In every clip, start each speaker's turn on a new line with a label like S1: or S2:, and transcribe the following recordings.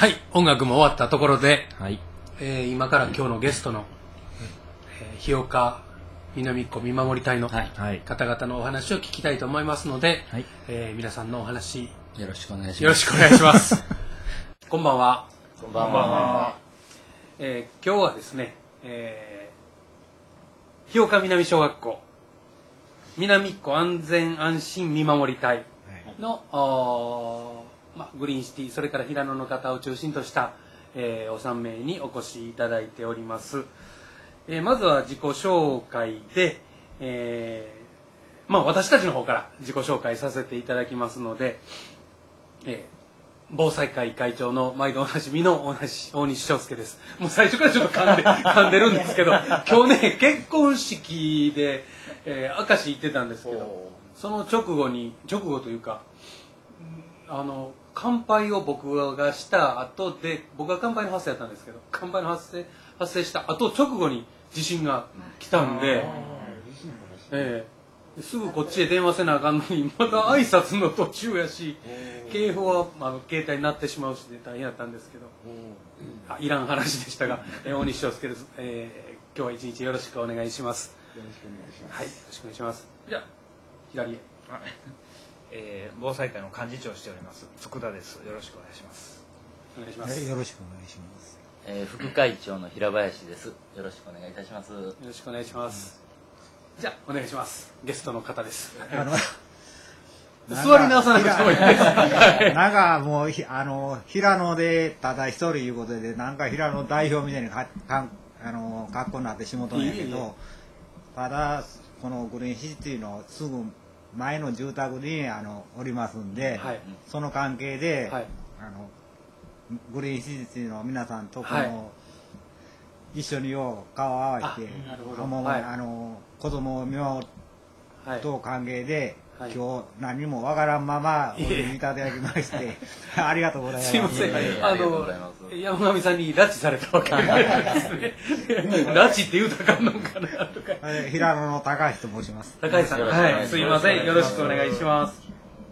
S1: はい、音楽も終わったところで、
S2: はい。
S1: 今から今日のゲストの、日岡南っ子見守り隊の方々のお話を聞きたいと思いますので、
S2: はい。
S1: 皆さんのお話
S2: よろしくお願いします。
S1: よろしくお願いします。こんばんは。
S2: こんばんは。
S1: 今日はですね、日岡南小学校南っ子安全安心見守り隊の、グリーンシティ、それから平野の方を中心とした、お3名にお越しいただいております。まずは自己紹介で、私たちの方から自己紹介させていただきますので、防災会会長の毎度おなじみの大西翔介です。もう最初からちょっと噛んでるんですけど、今日ね、結婚式で、明石行ってたんですけど、その直後というか、乾杯を僕がした後で、僕が乾杯の発生やったんですけど、乾杯の発生した後直後に地震が来たんで、すぐこっちへ電話せなあかんのに、まだ挨拶の途中やし、警報は携帯になってしまうしで大変だったんですけど、いらん話でしたが、大西翔介です。今日は一日よろしくお願いします。
S3: よろしくお願いします。
S1: はい、よろしくお願いします。じゃあ左へ。
S3: 防災会の幹事長をしております福田です。よろしくお願いします。
S1: お願いします。
S4: よろしくお願いします。
S2: 副会長の平林です。よろしくお願いいたします。
S1: よろしくお願いします。じゃあお願いします。ゲストの方です。座り直さなくてもいいです。
S4: なんかもう平野でただ一人いうことで、なんか平野代表みたいに格好になって仕事なんやけど、ただこのグリーンシティのすぐ前の住宅におりますんで、はい、その関係で、はい、グリーンシティの皆さんと一緒によう顔を合わせて、子供を見守ると関係で、今日何もわからんままお呼びいただきましてありがとうございます。
S1: すいません、山上さんに拉致されたわけですね。拉致って言うたらあかんのかなとか。
S4: 平野の高橋と申します。
S1: 高橋さん、はい、すいません、よろしくお願いします。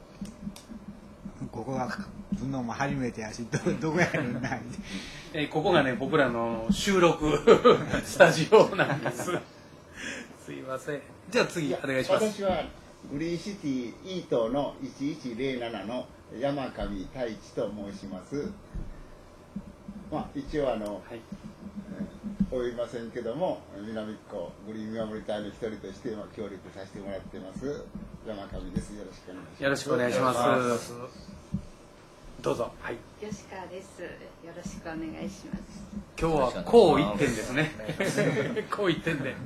S4: ここが来るのも初めてやし、どこやねんな。
S1: ここがね、僕らの収録スタジオなんです。すいません。じゃあ次お願いします。
S5: 私はグリーンシティイートの1107の山上太一と申します。一応及びませんけども、南っ子グリーン見守り隊の一人として協力させてもらってます山上です。よろしくお願いします。
S1: よろしくお願いします。どうぞ。はい。
S6: 吉川です。よろしくお願いします。
S1: 今日はこう一点ですね。こう一点で。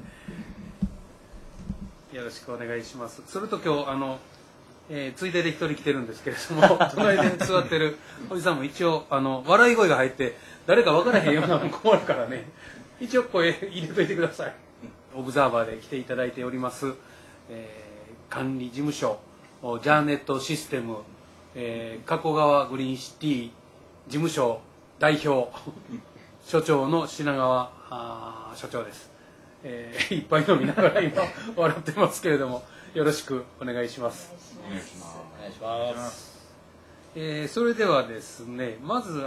S1: よろしくお願いします。それと今日ついでで一人来てるんですけれども、隣で座ってるおじさんも一応笑い声が入って誰か分からへんようなもん困るからね、一応声入れといてください。オブザーバーで来ていただいております、管理事務所ジャーネットシステム、加古川グリーンシティ事務所代表所長の品川所長です。いっぱい飲みながら今笑ってますけれども、よろしくお願いします。
S2: お願いします。
S1: それではですね、まず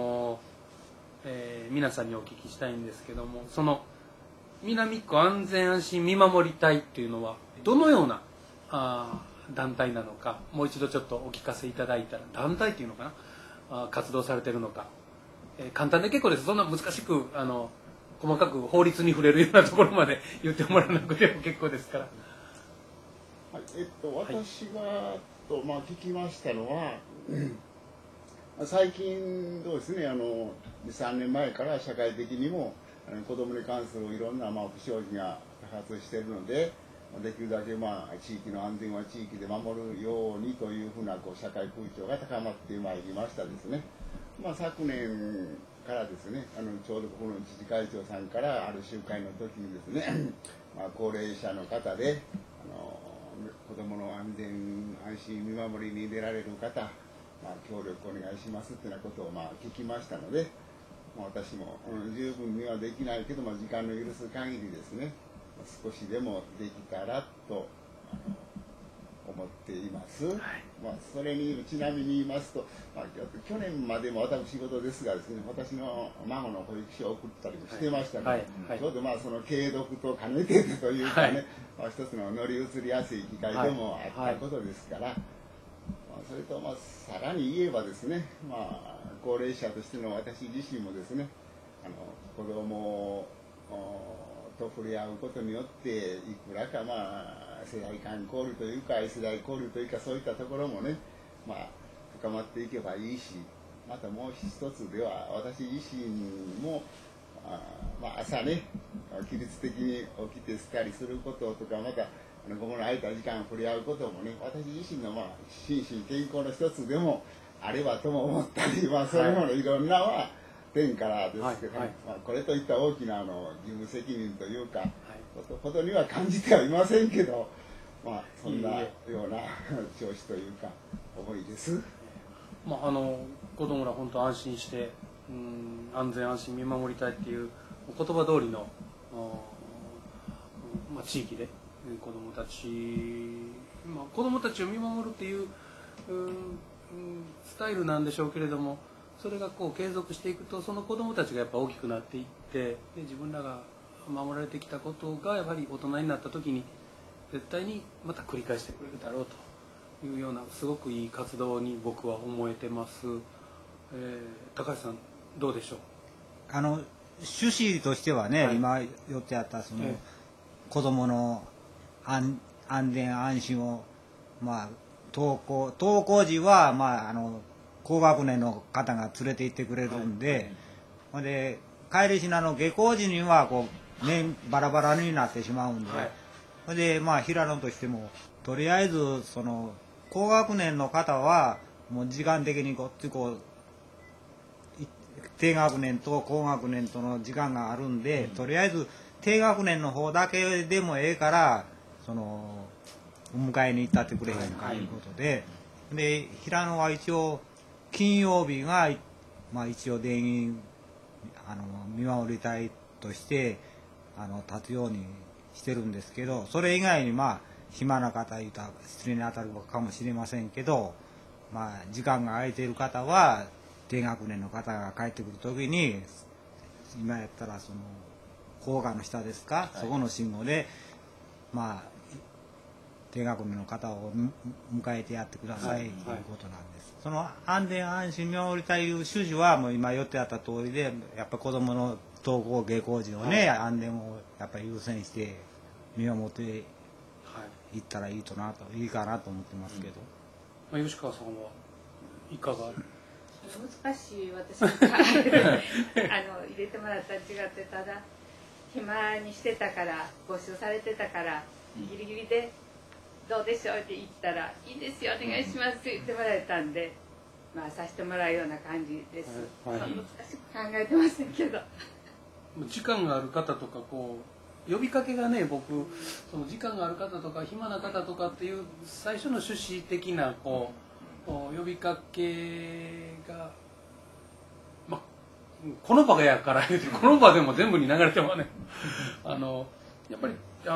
S1: 皆さんにお聞きしたいんですけども、その南っ子安全安心見守り隊っていうのはどのような団体なのか、もう一度ちょっとお聞かせいただいたら、団体っていうのかな、活動されてるのか、簡単で結構です。そんな難しく細かく法律に触れるようなところまで言ってもらわなくても結構ですから。
S5: はい、私が聞きましたのは、最近どうですね、3年前から社会的にも子どもに関するいろんな不祥事が多発しているので、できるだけ地域の安全は地域で守るようにというふうな社会風潮が高まってまいりましたですね。昨年からですね、ちょうどここの自治会長さんからある集会の時にですね高齢者の方で子どもの安全安心見守りに出られる方、協力お願いしますというようなことを聞きましたので、私も十分にはできないけど時間の許す限りですね、少しでもできたらと思っています。まあ、それにちなみに言いますと、まあ、去年までも私事ですがですね、私の孫の保育所を送ったりもしてましたので、ちょうどまあその継続と兼ねてというかね、まあ、一つの乗り移りやすい機会でもあったことですから、まあ、それとまあさらに言えばですね、まあ、高齢者としての私自身もですね、子供と触れ合うことによっていくらかまあ世代間交流というか世代交流というかそういったところもね、まあ、深まっていけばいいし、またもう一つでは私自身もまあ、朝ね規律的に起きてしたりすることとか、また午後の空いた時間触れ合うこともね、私自身のまあ心身健康の一つでもあればとも思ったり、まあ、そういうものいろんな点からですけど、まあ、これといった大きな義務責任というか、ほどには感じてはいませんけど、まあ、そんなような調子というか思いです。
S1: まあ、子供ら本当安心して安全安心見守りたいっていう言葉通りの、まあ、地域で子供たち、まあ、子供たちを見守るっていうスタイルなんでしょうけれども、それがこう継続していくとその子供たちがやっぱ大きくなっていって、で自分らが守られてきたことがやはり大人になった時に絶対にまた繰り返してくれるだろうというようなすごくいい活動に僕は思えてます。高橋さんどうでしょう。
S4: 趣旨としてはね、今言ってあったその、子どもの安全安心を、まあ、登校時は、まあ、高学年の方が連れて行ってくれるんで、ほんで帰りしなの下校時にはこう年バラバラになってしまうんで、ほんでまあ平野としてもとりあえずその高学年の方はもう時間的にこっちこう低学年と高学年との時間があるんで、とりあえず低学年の方だけでもええからそのお迎えに行ったってくれへんかいうことで、で平野は一応金曜日が、まあ、一応全員見守り隊として立つようにしてるんですけど、それ以外にまあ暇な方いたら失礼に当たるかもしれませんけど、まあ時間が空いている方は低学年の方が帰ってくる時に今やったらその高架の下ですか、そこの信号でまあ低学年の方を迎えてやってくださいということなんです。その安全安心見守りたいいう趣旨はもう今言ってあった通りで、やっぱ子どもの登校下校時のね、安全をやっぱり優先して見守っていったらいいかなと思ってますけど。
S1: まあ、吉川さんはいかが。
S6: 難しい私が入れてもらったら違って、ただ暇にしてたから募集されてたからギリギリでどうでしょうって言ったらいいですよお願いしますって言ってもらえたんで、まあさせてもらうような感じです。難しく考えてませんけど。
S1: 時間がある方とかこう呼びかけがね、僕その時間がある方とか暇な方とかっていう最初の趣旨的なこう呼びかけが、まあこの場やから言うてこの場でも全部に流れてもねやっぱり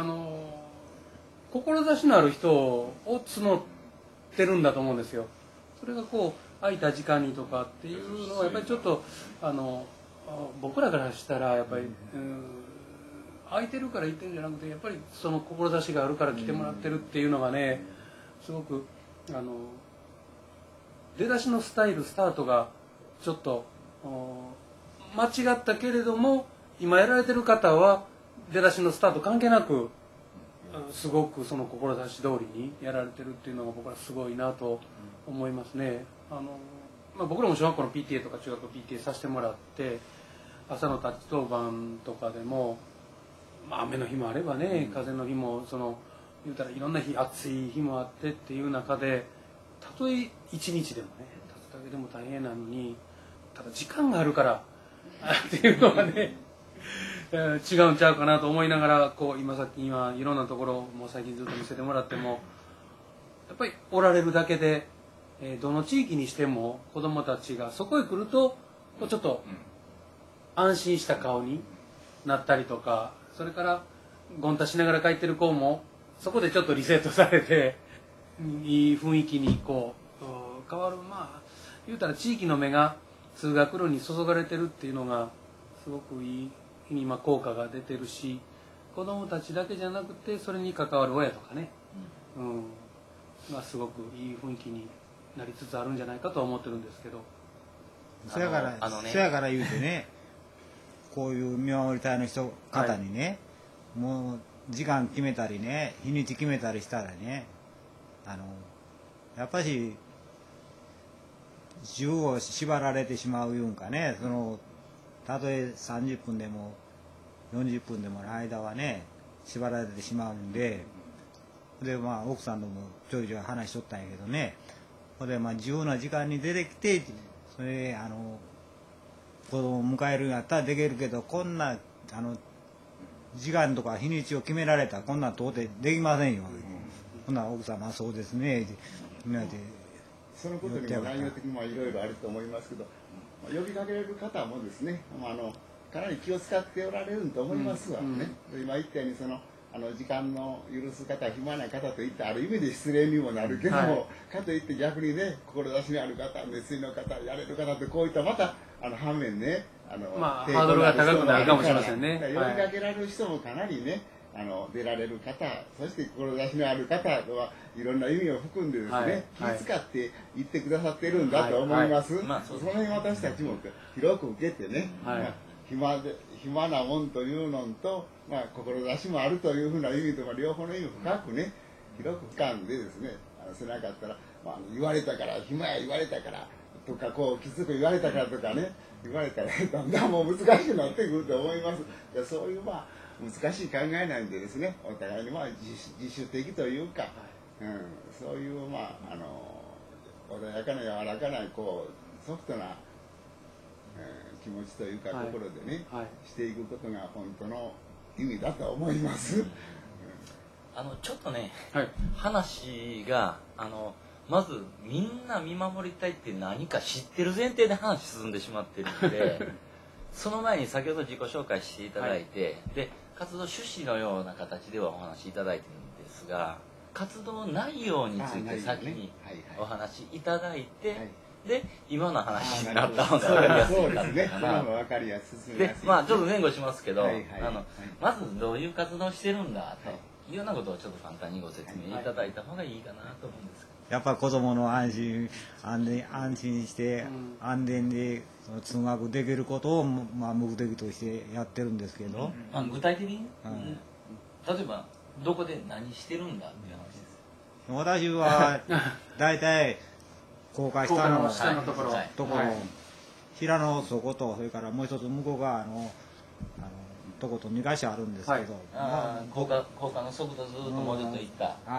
S1: 志のある人を募ってるんだと思うんですよ。それがこう空いた時間にとかっていうのはやっぱりちょっと僕らからしたらやっぱり空いてるから行ってるんじゃなくて、やっぱりその志があるから来てもらってるっていうのがね、すごく出だしのスタートがちょっと間違ったけれども、今やられてる方は出だしのスタート関係なくすごくその志通りにやられてるっていうのが僕はすごいなと思いますね。まあ、僕らも小学校の PTA とか中学校 PTA させてもらって、朝の立ち当番とかでも、まあ、雨の日もあればね、風の日も言うたらいろんな日、暑い日もあってっていう中で、たとえ一日でもね立つだけでも大変なのに、ただ時間があるからっていうのがね違うんちゃうかなと思いながら、こう今いろんなところもう最近ずっと見せてもらっても、やっぱりおられるだけで、どの地域にしても子どもたちがそこへ来るとちょっと安心した顔になったりとか、それからゴンタしながら帰ってる子もそこでちょっとリセットされていい雰囲気にこう変わる、まあ言うたら地域の目が通学路に注がれてるっていうのがすごくいい今効果が出てるし、子どもたちだけじゃなくてそれに関わる親とかね、まあすごくいい雰囲気になりつつあるんじゃないかとは思ってるんですけど。
S4: そやから言うてね、こういう見守り隊の方にね、もう時間決めたりね、日にち決めたりしたらね、やっぱし銃を縛られてしまういうんかね、たとえ30分でも40分でもの間はね縛られてしまうんで、まあ奥さんともちょいちょい話しとったんやけどね、自由な時間に出てきて、それで子供を迎えるんやったらできるけど、こんな時間とか日にちを決められたらこんなん到底できませんよ。ほな奥様そうですねみんなで。
S5: そのことにも内容的にいろいろあると思いますけど、呼びかけられる方もですね、かなり気を使っておられると思いますわね。今言ったように時間の許す方、暇な方といってある意味で失礼にもなるけども、かといって逆にね、志のある方、熱意の方、やれる方ってこういったまた反面ね、
S1: ハードルが高くなるかもしれませんね。
S5: 呼びかけられる人もかなりね、出られる方、そして志のある方はいろんな意味を含んでですね、気遣って言ってくださってるんだと思います。その辺私たちも広く受けてね、暇なもんというのと、志もあるというふうな意味とか両方の意味を深くね、広く深んでですね、せなかったら、言われたから暇や言われたからとかこうきつく言われたからとかね、言われたらだんだんもう難しくなってくると思います。そういう難しい考えなんでですね、お互いに自主的というか、そういう穏やかな柔らかなソフトな、気持ちというか心でね、していくことが本当の意味だと思います。
S2: ちょっとね、話がまずみんな見守りたいって何か知ってる前提で話進んでしまってるのでその前に先ほど自己紹介していただいて、で活動趣旨のような形ではお話しいただいてるんですが、活動内容について先にお話しいただいて、で今の話になったので分かりやすいかな。でちょっと前後しますけど、まずどういう活動をしてるんだというようなことをちょっと簡単にご説明いただいた方がいいかなと思うんですけど。
S4: やっぱ子供の安心して安全で通学できることを目的としてやってるんですけど、
S2: 具体的に、例えばどこで何してるんだっていう話です。
S4: 私は大体高架下のところ、平の底と、それからもう一つ向こう側のとこと2か所あるんですけど、
S2: 高架の速度ずっともうちょっと行った、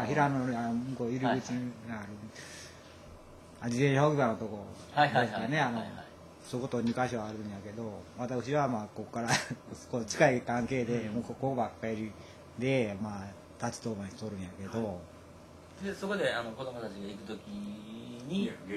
S4: 平野の向こう入り口にある自転車置き場のとこですかね、そこと2か所あるんやけど、私はここから近い関係でもうここばっかりで立ち当番しとるんやけど、
S2: でそこで子供たちが行くときに下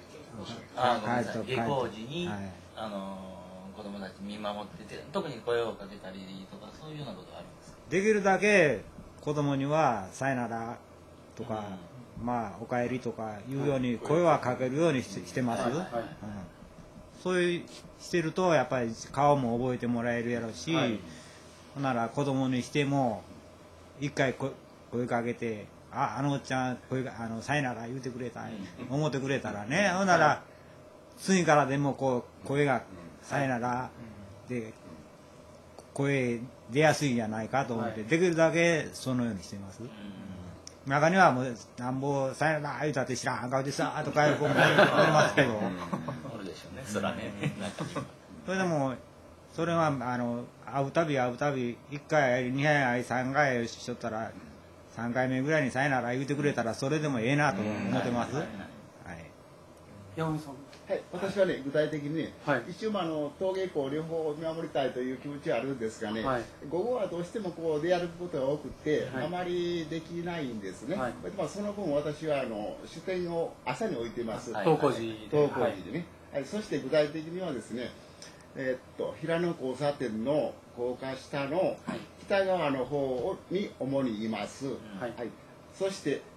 S2: 校時に子供たち見守ってて、特に声をかけたりとかそういうようなことはあるんですか？
S4: できるだけ子供にはさよならとか、おかえりとかいうように声はかけるようにしてます。そういうしてるとやっぱり顔も覚えてもらえるやろし、ほんなら子供にしても一回声かけて、あのおっちゃんさよなら言うてくれた思ってくれたらね、ほんなら次からでも声がさよならで声出やすいんじゃないかと思って、できるだけそのようにしてます。中にはもうなんぼさよなら言うたって知らん顔でさとかいう子もおりますけど
S2: おるでしょうね、そらね。
S4: それでもそれは会うたび1回2回3回しとったら3回目ぐらいにさよなら言うてくれたらそれでもええなと思ってます。
S1: 山本さん。
S5: 私はね、具体的にね、一応登下校両方見守りたいという気持ちはあるんですがね、午後はどうしても出歩くことが多くて、あまりできないんですね。その分私は主点を朝に置いています。
S1: 登校時
S5: でね。そして具体的にはですね、平野交差点の高架下の北側の方に主にいます。そして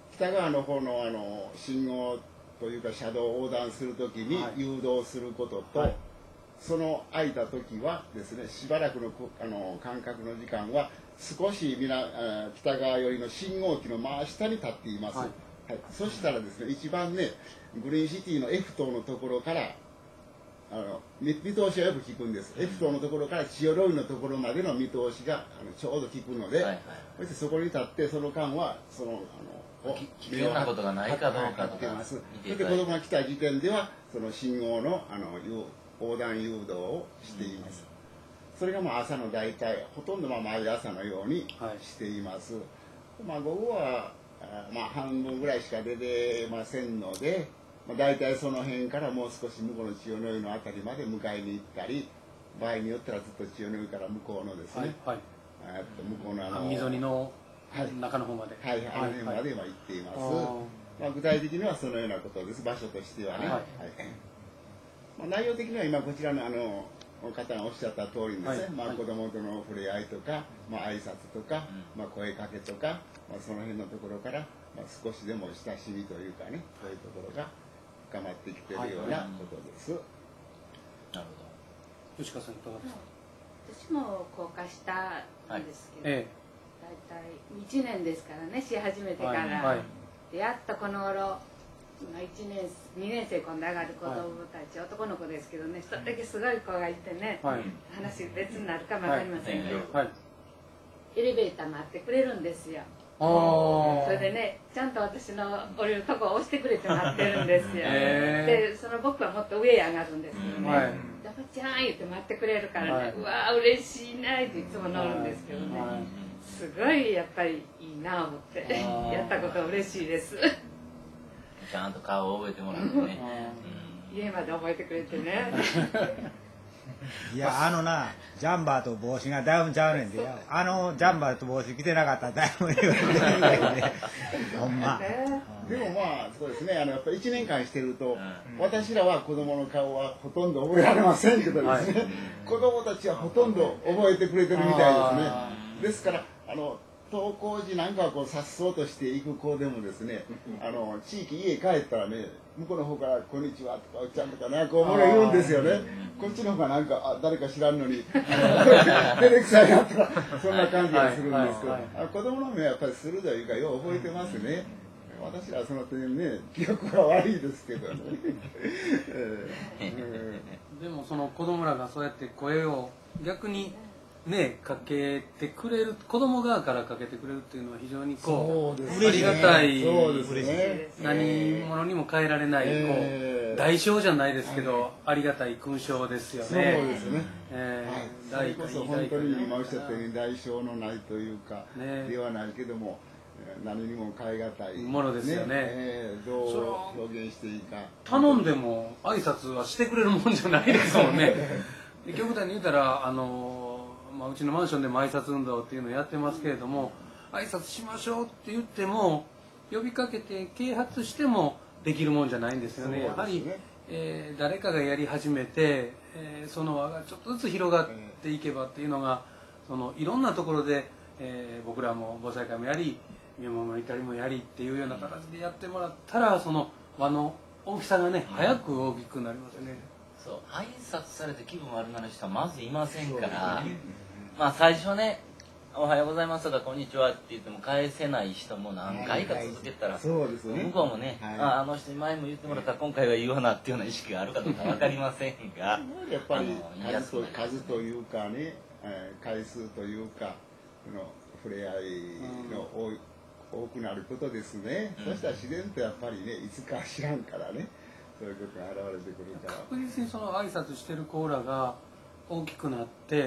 S5: 北側の方の信号というか車道を横断するときに
S1: はい
S5: 誘導することと、
S1: はい
S5: その空いた時はですね、しばらくの間隔の時間は少し北側寄りの信号機の真下に立っています、
S1: はい
S5: はい、そしたらですね、一番ねグリーンシティの F 棟のところから見通しはよく効くんです、F 棟のところから千代通りのところまでの見通しがちょうど効くので、
S2: はいはい、
S5: そしてそこに立ってその間は
S2: 危険なことがないかどうかとか
S5: 見てます。そ
S2: 見ていただいて
S5: れで子供が来た時点ではその信号の横断誘導をしています。それが朝の大体ほとんど毎朝のようにしています。午後は半分ぐらいしか出てませんので、大体その辺からもう少し向こうの千代の湯のあたりまで迎えに行ったり、場合によってはずっと千代の湯から向こうのですね、
S1: はい
S5: 向こうの
S1: 溝にの中の方まで、
S5: あの辺まで今行っています。具体的にはそのようなことです、場所としてはね。
S1: はい
S5: 内容的には今こちらの方がおっしゃった通りにですね、子供との触れ合いとか、挨拶とか、声かけとか、その辺のところから、少しでも親しみというかね、そういうところが深まってきているようなことです。
S2: なる
S1: 吉川さんいかがですか？
S6: 私も高架下なんですけど、
S1: え
S6: 大体1年ですからね、し始めてから、
S1: はい
S6: でやっとこの頃1年2年生今度上がる子供たち、男の子ですけどね、一人だけすごい子がいてね、
S1: はい
S6: 話別になるかも分かりませんけど、
S1: はい、
S6: エレベーター待ってくれるんですよ。
S1: そ
S6: それでね、ちゃんと私の降りるとこを押してくれて待ってるんですよ。でその僕はもっと上へ上がるんですけどね、
S1: はい
S6: ダバちゃん言って待ってくれるからね、
S1: はい、
S6: うわー嬉しいなっていつも乗るんですけどね、
S1: はい、
S6: すごいやっぱりいいな思ってやったこと嬉しいです。
S2: ちゃんと顔を覚えてもらってね、
S6: 家まで覚えてくれてね。
S4: いやジャンバーと帽子がだいぶちゃうねんで、ジャンバーと帽子着てなかったらだいぶ言われてるんだけどね、ほんま。
S5: でもそうですね、やっぱり1年間してると、私らは子供の顔はほとんど覚えられませんけどですね、子供たちはほとんど覚えてくれてるみたいですね。ですから登校時なんかはさっそうとしていく子でもですね、地域家帰ったらね、向こうの方から「こんにちは」とか「おっちゃん」とかこうもの言うんですよね。こっちの方が誰か知らんのに照れくさいなとかそんな感じがするんですけど、子供の目はやっぱり鋭いかよう覚えてますね。私らはその点ね、記憶が悪いですけどね。
S1: でもその子供らがそうやって声を逆にねかけてくれる、子供側からかけてくれるっていうのは非常にこうありがたい、
S5: そうですね、
S1: 何者にも変えられない代償じゃないですけど、ありがたい勲章ですよね。
S5: そうですね。それこそ本当に今おっしゃったように代償のないというか、ではないけども何にも変え難い
S1: ものですよね。
S5: どう表現していいか。
S1: 頼んでも挨拶はしてくれるもんじゃないですもんね。極端に言うたらうちのマンションでも挨拶運動っていうのをやってますけれども、挨拶しましょうって言っても呼びかけて啓発してもできるもんじゃないんですよね。やはり、誰かがやり始めて、その輪がちょっとずつ広がっていけばっていうのがいろんなところで、僕らも防災会もやり見守りたりもやりっていうような形でやってもらったら、その輪の大きさがね早く大きくなりますね。
S2: そう、挨拶されて気分悪くなる人はまずいませんから、最初ね「おはようございます」とか「こんにちは」って言っても返せない人も何回か続けたら、向こうもね、あの人に前も言ってもらったら今回は言うなっていうような意識があるかどうか分かりませんが、
S5: やっぱり数というかね、回数というか触れ合いの多くなることですね。そしたら自然とやっぱりね、いつか知らんからね、そういうことが現れてくるから、
S1: 確実にその挨拶してる子らが大きくなって、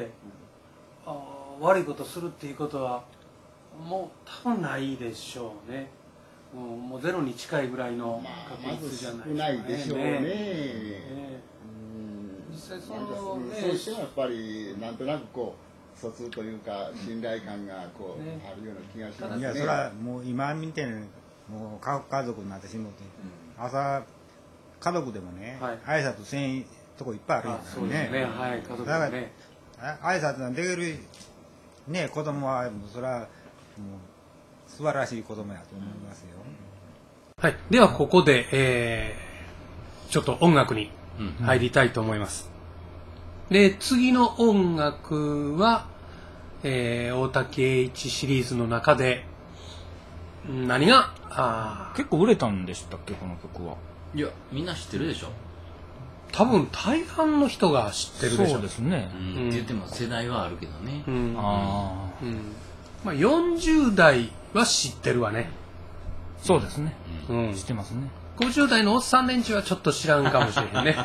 S1: 悪いことするっていうことはもう多分ないでしょうね。もうゼロに近いぐらいの確率じゃない
S5: 少ないでしょうね。
S1: 実際
S5: そうしてもやっぱりなんとなく疎通というか信頼感があるような気がしますね。
S4: いや、それはもう今みたいにもう家族になってしまって、朝家族でもね、挨拶せんとこいっぱいあるんですよね。
S1: 家族でね、
S4: 挨拶ができるね子供はそれはもう素晴らしい子供やと思いますよ。
S1: はい、ではここで、ちょっと音楽に入りたいと思います。で、次の音楽は、大竹栄一シリーズの中で何が
S3: 結構売れたんでしたっけこの曲は。
S2: いやみんな知ってるでしょ。
S1: 多分大半の人が知ってるでしょ。
S3: そうですね、
S2: って言っても世代はあるけどね。
S3: ああ、
S1: まあ、40代は知ってるわね。
S3: そうですね、
S1: 知
S3: ってますね。
S1: 50代のおっさん連中はちょっと知らんかもしれへんね。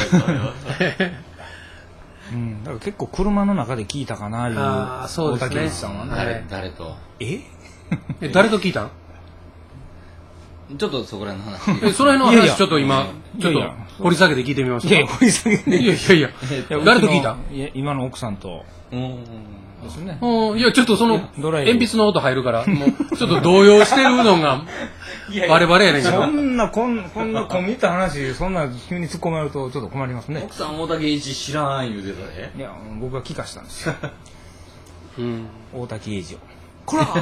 S3: だから結構車の中で聞いたかないう
S1: そうですね。
S3: 大竹栄一さんはね。
S2: 誰と
S1: 誰と聞いたん？
S2: ちょっとそこら辺の話。
S1: その辺の話ちょっと今ちょっと掘り下げて聞いてみましょうか。
S3: 掘り下げて。
S1: いや誰と聞いた？
S3: 今の奥さんとですね。
S1: いやちょっとその鉛筆の音入るからもうちょっと動揺してるのがバレバレやねんけど。
S3: こんな込み入った話そんな急に突っ込まれるとちょっと困りますね。
S2: 奥さん大竹栄一知らん言うてたで。
S3: いや僕が聞かしたんですよ。大竹栄一を。
S1: こら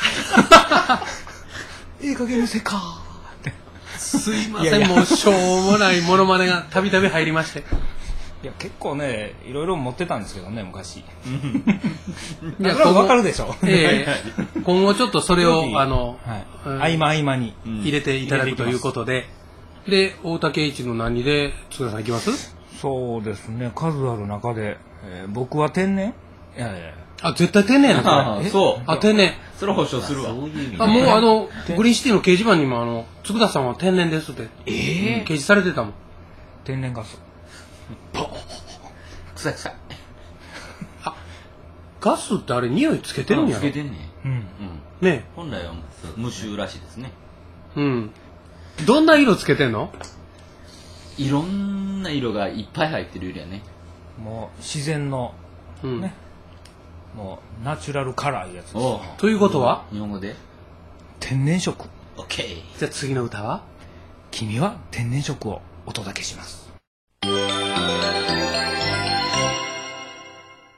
S3: いい加減にせか
S1: すいません、もうしょうもないモノマネがたびたび入りまして。
S3: いや結構ねいろいろ持ってたんですけどね昔。い
S1: や
S3: 分かるでしょ。
S1: 今後ちょっとそれを
S3: 合間に
S1: 入れていただくということで、で大竹栄一の何で津田さんいきます？
S3: そうですね、数ある中で、僕は天然。
S1: 絶対天然やな。
S2: そう。
S1: 天然。
S2: それ保証するわ。
S1: もうグリーンシティの掲示板にも津田さんは天然ですって掲示されてたもん。
S3: 天然ガス。
S2: 臭い臭い。
S1: ガスってあれ匂いつけてるんやろ？
S2: つけてんね。
S1: ね。
S2: 本来は無臭らしいですね。
S1: どんな色つけてんの？
S2: いろんな色がいっぱい入ってるよりはね。
S3: もう自然のね。もうナチュラルカラーいうやつです。
S1: ということは
S2: 日本語で
S3: 天然色。
S2: オッケー。
S1: じゃあ次の歌は？
S3: 君は天然色をお届けします。